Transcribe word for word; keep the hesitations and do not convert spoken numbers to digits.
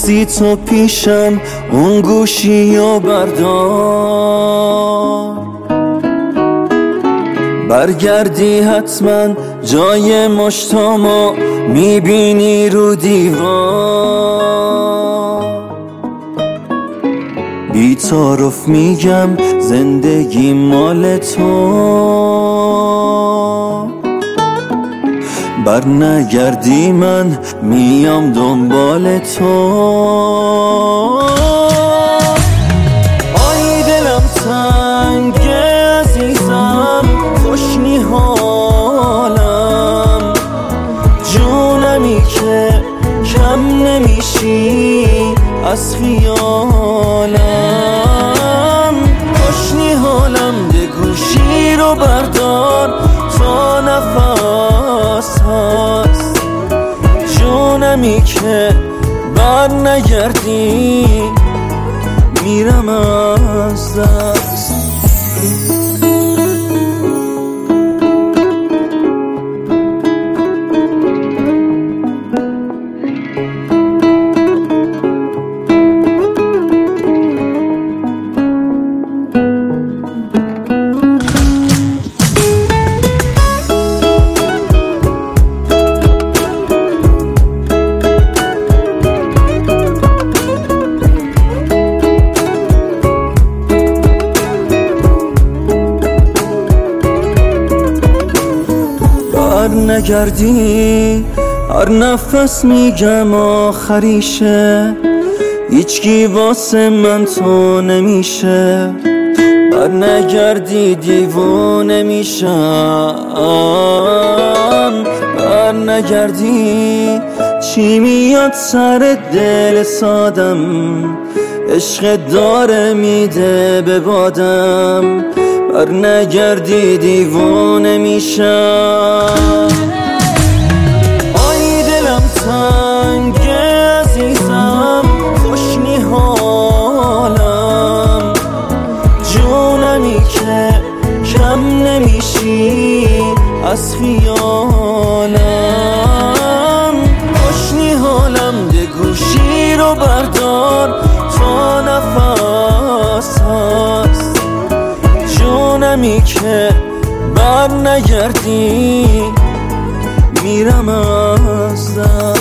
نیستی تو پیشم اون گوشی و بردار، برگردی حتما جای مشتامو میبینی رو دیوار. بی تعارف میگم زندگی مال تو، بر نگردی من میام دنبال تو. آی دلم تنگه عزیزم، خوشنی حالم، جونمی که کم نمیشی از خیالم. خوشنی حالم ده گوشی رو بردار تا نفس هست، جونمی که بر نگردی میرم از دست. نگردی هر نفس میگم آخریشه، هیچکی واسه من تو نمیشه. بر نگردی دیوونه میشم، بر نگردی چی میاد سر دل سادم، عشق داره میده به بادم. بر نگردی دیوونه میشم. آی دلم تنگه عزیزم، خوشنی حالم، جونمی که کم نمیشی از خیالم. خوشنی حالم ده گوشی رو بردار تا نفس هست، جونمی که بر نگردی میرم از دست.